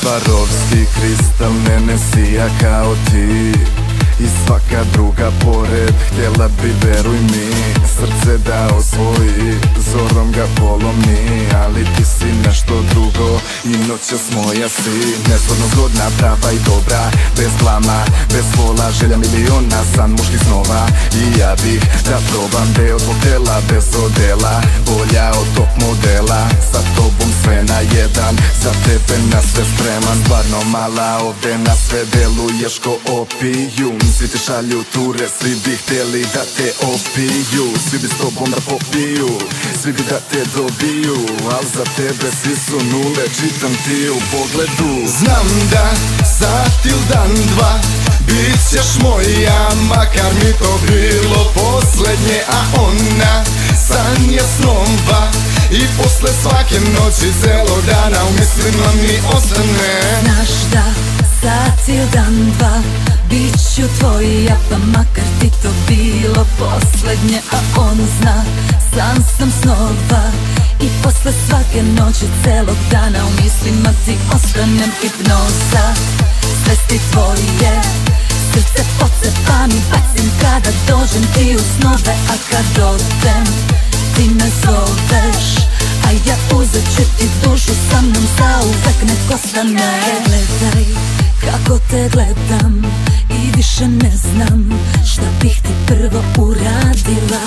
Swarovski kristal mene sija kao ti i svaka druga pored htjela bi, veruj mi, srce da osvoji, zorom ga polomi. Ali ti si nešto drugo i noćas moja si. Nezgodno zgodna, prava i dobra, bez glama, bez vola, želja miliona, san muških snova. I ja bih da probam deo tvog tela, bez odela, bolja od top modela. Sa tobom sve na jedan, za tebe na sve spreman. Stvarno mala, ovde na sve deluješ ko opijum. Svi ti šalju ture, svi bi htjeli da te opiju. Svi bi s tobom da popiju, svi bi da te dobiju. Al za tebe svi su nule, čitam ti u pogledu. Znam da sat il dan dva bit ćeš moja, makar mi to bilo poslednje. A ona san je snova i posle svake noći celog dana u mislima mi ostane. Znaš da sat il dan dva bit ću tvoja, pa makar ti to bilo poslednje. A on zna, san sam snova i posle svake noći celog dana u mislima ti ostanem. Hipnoza, svesti tvoje, srce pocepam i bacim kada dođem ti u snove. A kad odem ti me zoveš, a ja uzet ću ti dušu sa mnom zauvek, nek ostane. Gledaj kako te gledam i više ne znam šta bih ti prvo uradila.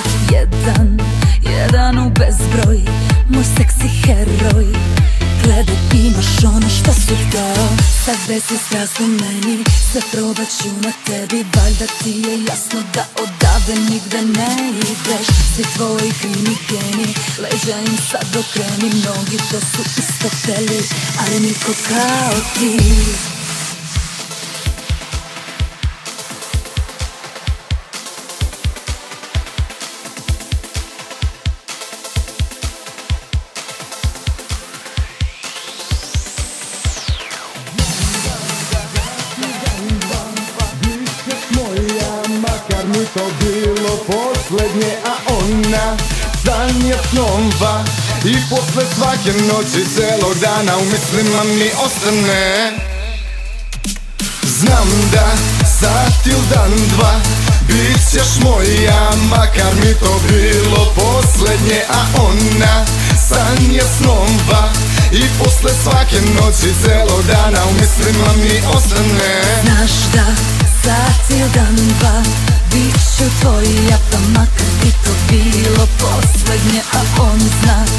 Jedan u bezbroj, moj seksi heroj. Gledaj, imaš ono što si hteo, sad besi strast u meni, sve probat ću na tebi. Valjda ti je jasno da odavde nigde ne ideš. Svi tvoji krimi geni, leđa im sad okreni. Mnogi to su isto hteli, ali niko kao ti. Makar mi to bilo poslednje, a ona san je snova i posle svake noći celog dana u mislima mi ostane. Znam da sat il dan dva bit ćeš moja, makar mi to bilo poslednje. A ona san je snova i posle svake noći celog dana u mislima mi ostane. Znaš da sat il dan dva bit ću tvoja, pa makar ti to bilo poslednje. A on zna,